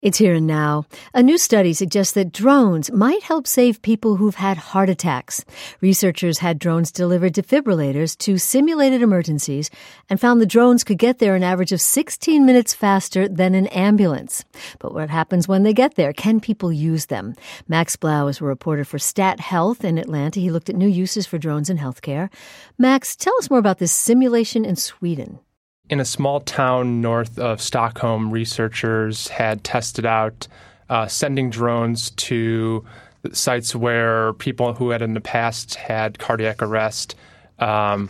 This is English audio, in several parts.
It's here and now. A new study suggests that drones might help save people who've had heart attacks. Researchers had drones deliver defibrillators to simulated emergencies and found the drones could get there an average of 16 minutes faster than an ambulance. But what happens when they get there? Can people use them? Max Blau is a reporter for Stat Health in Atlanta. He looked at new uses for drones in healthcare. Max, tell us more about this simulation in Sweden. In a small town north of Stockholm, researchers had tested out sending drones to sites where people who had in the past had cardiac arrest had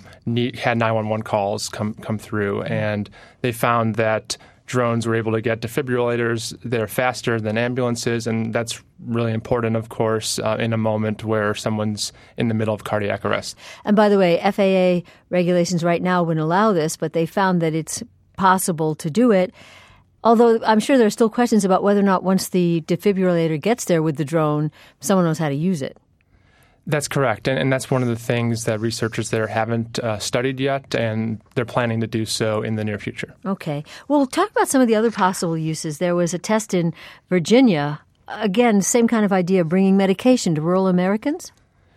911 calls come through. And they found that drones were able to get defibrillators. They're faster than ambulances, and that's really important, of course, in a moment where someone's in the middle of cardiac arrest. And by the way, FAA regulations right now wouldn't allow this, but they found that it's possible to do it. Although I'm sure there are still questions about whether or not once the defibrillator gets there with the drone, someone knows how to use it. That's correct, and that's one of the things that researchers there haven't studied yet, and they're planning to do so in the near future. Okay. Well, talk about some of the other possible uses. There was a test in Virginia. Again, same kind of idea, bringing medication to rural Americans?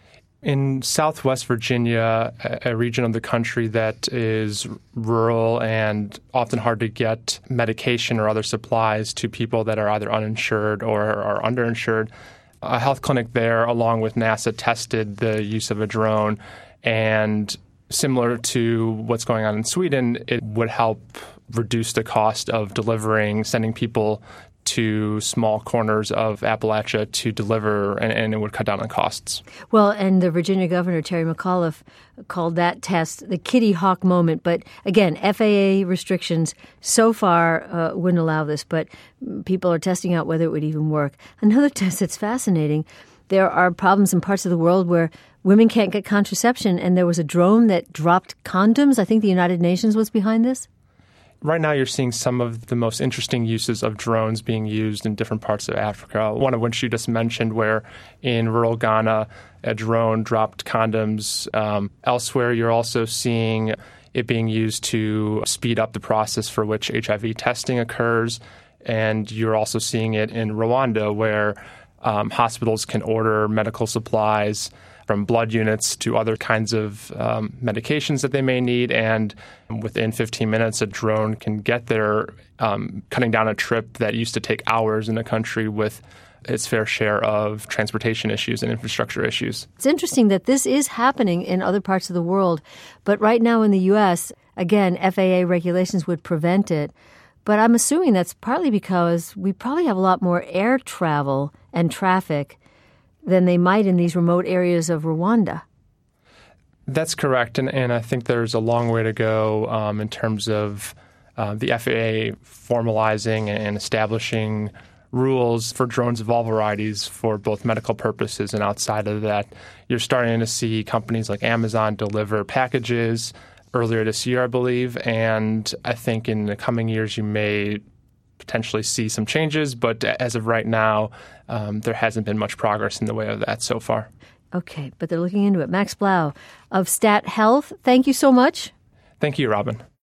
In Southwest Virginia, a region of the country that is rural and often hard to get medication or other supplies to people that are either uninsured or are underinsured, a health clinic there, along with NASA, tested the use of a drone. And similar to what's going on in Sweden, it would help reduce the cost of sending people to small corners of Appalachia to deliver, and it would cut down on costs. Well, and the Virginia governor, Terry McAuliffe, called that test the Kitty Hawk moment. But again, FAA restrictions so far wouldn't allow this, but people are testing out whether it would even work. Another test that's fascinating, there are problems in parts of the world where women can't get contraception, and there was a drone that dropped condoms. I think the United Nations was behind this. Right now, you're seeing some of the most interesting uses of drones being used in different parts of Africa, one of which you just mentioned, where in rural Ghana, a drone dropped condoms. Elsewhere, you're also seeing it being used to speed up the process for which HIV testing occurs. And you're also seeing it in Rwanda, where hospitals can order medical supplies from blood units to other kinds of medications that they may need. And within 15 minutes, a drone can get there, cutting down a trip that used to take hours in a country with its fair share of transportation issues and infrastructure issues. It's interesting that this is happening in other parts of the world. But right now in the U.S., again, FAA regulations would prevent it. But I'm assuming that's partly because we probably have a lot more air travel and traffic than they might in these remote areas of Rwanda. That's correct, and I think there's a long way to go in terms of the FAA formalizing and establishing rules for drones of all varieties for both medical purposes and outside of that. You're starting to see companies like Amazon deliver packages earlier this year, I believe, and I think in the coming years you may potentially see some changes, but as of right now, there hasn't been much progress in the way of that so far. Okay, but they're looking into it. Max Blau of Stat Health, thank you so much. Thank you, Robin.